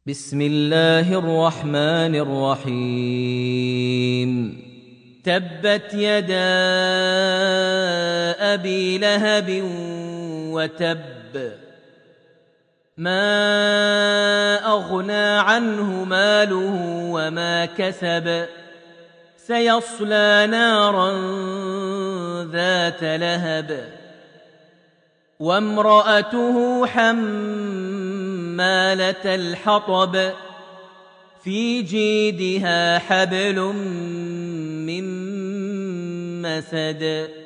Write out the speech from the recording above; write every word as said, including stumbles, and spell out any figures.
بسم الله الرحمن الرحيم تبت يدا أبي لهب وتب ما أغنى عنه ماله وما كسب سيصلى نارا ذات لهب وامرأته حمالة الحطب في جيدها حبل من مسد